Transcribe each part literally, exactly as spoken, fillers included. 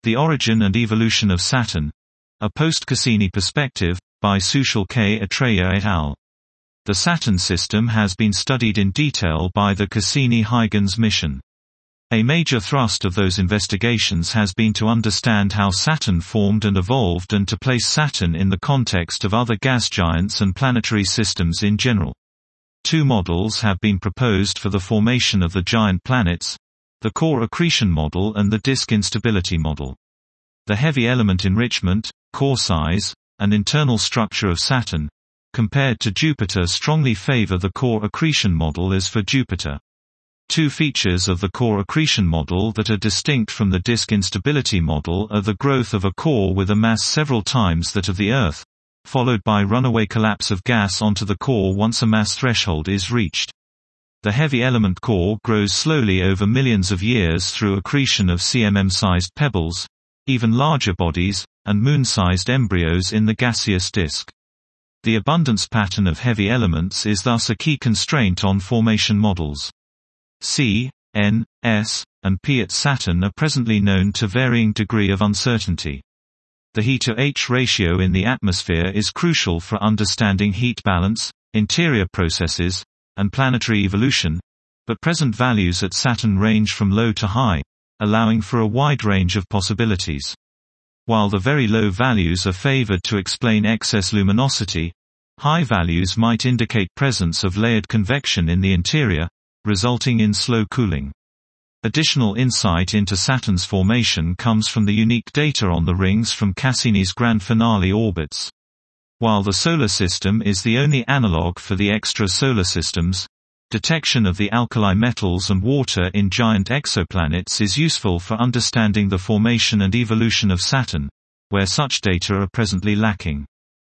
The Origin and Evolution of Saturn. A Post-Cassini Perspective, by Sushil K. Atreya et al. The Saturn system has been studied in detail by the Cassini-Huygens mission. A major thrust of those investigations has been to understand how Saturn formed and evolved and to place Saturn in the context of other gas giants and planetary systems in general. Two models have been proposed for the formation of the giant planets: the core accretion model and the disk instability model. The heavy element enrichment, core size, and internal structure of Saturn, compared to Jupiter, strongly favor the core accretion model as for Jupiter. Two features of the core accretion model that are distinct from the disk instability model are the growth of a core with a mass several times that of the Earth, followed by runaway collapse of gas onto the core once a mass threshold is reached. The heavy element core grows slowly over millions of years through accretion of C M M-sized pebbles, even larger bodies, and moon-sized embryos in the gaseous disk. The abundance pattern of heavy elements is thus a key constraint on formation models. C, N, S, and P at Saturn are presently known to varying degree of uncertainty. The heat to H ratio in the atmosphere is crucial for understanding heat balance, interior processes, and planetary evolution, but present values at Saturn range from low to high, allowing for a wide range of possibilities. While the very low values are favored to explain excess luminosity, high values might indicate presence of layered convection in the interior, resulting in slow cooling. Additional insight into Saturn's formation comes from the unique data on the rings from Cassini's grand finale orbits. While the Solar System is the only analog for the extra-solar systems, detection of the alkali metals and water in giant exoplanets is useful for understanding the formation and evolution of Saturn, where such data are presently lacking.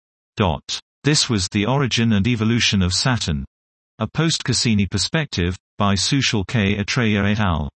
This was The Origin and Evolution of Saturn. A Post-Cassini Perspective, by Sushil K. Atreya et al.